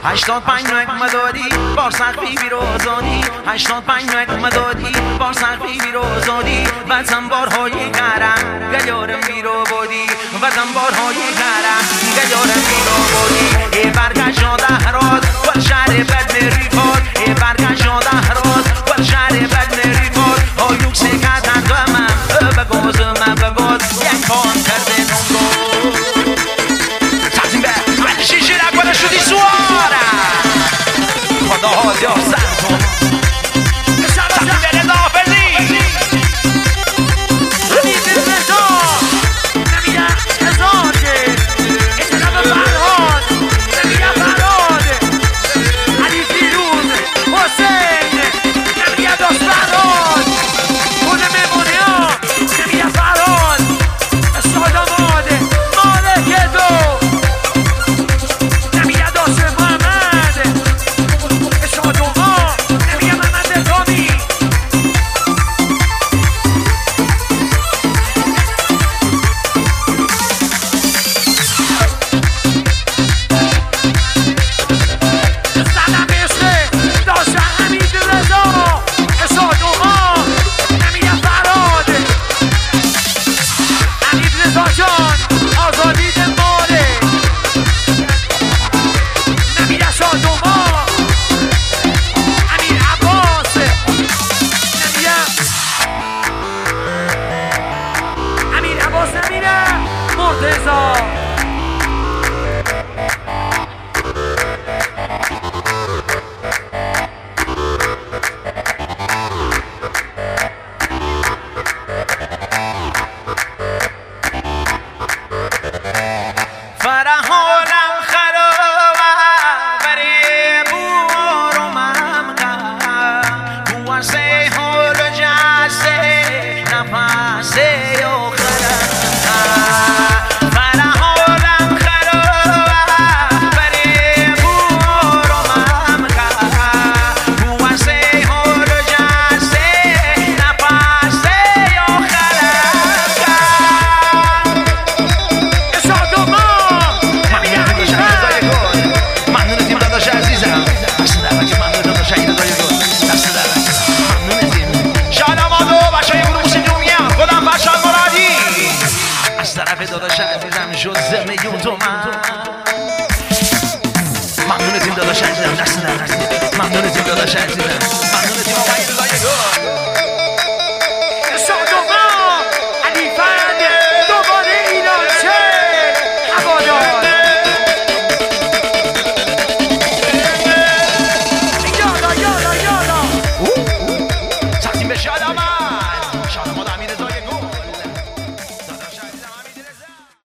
85 نک دادی بار سخفی بیروزادی 85 نک دادی بار سخفی بیروزادی وطن بارهای کرم گیارم بیرو بودی وطن بارهای کرم گیارم بیرو بودی ای برگشاده هرات و شهر بد میریفاد ای برگشاده هرات و شهر بد میریفاد ها یوکسی کتن دومم بگازم بگاز یک پان کرده نمرو تازیم به ولی شیشی رکوانه شدی سواره خدا ها دیا سر کن تازیم به رضا حافظی حمید رضا نمیگه هزار که اجناب فرهاد نمیگه فرهاد علی فیروز حسین نمیگه داشت فرهاد خود میمونه ها نمیگه فرهاد ساداماده مالک دو نمیگه داشت محمد سادوما نمیگه محمد دامی سلام عشق داشت حمید رضا سادوما نمیگه فرهاد حمید رضا جان آزادی دنباله نمیگه سادوما امیر عباس نمیگه امیر عباس نمیره مرتضا فرحانم خرابه برای بورمم قم بواسه حال و جسه نفسه و خرم فرحانم خرابه برای بورمم قم بواسه حال و جسه نفسه و خرم سادوما داداش عزیزم شد میلیون تومن ممنون تیم داداش عزیزم دست در نکنه ممنون تیم داداش عزیزم ممنون تیم آقای رضای گل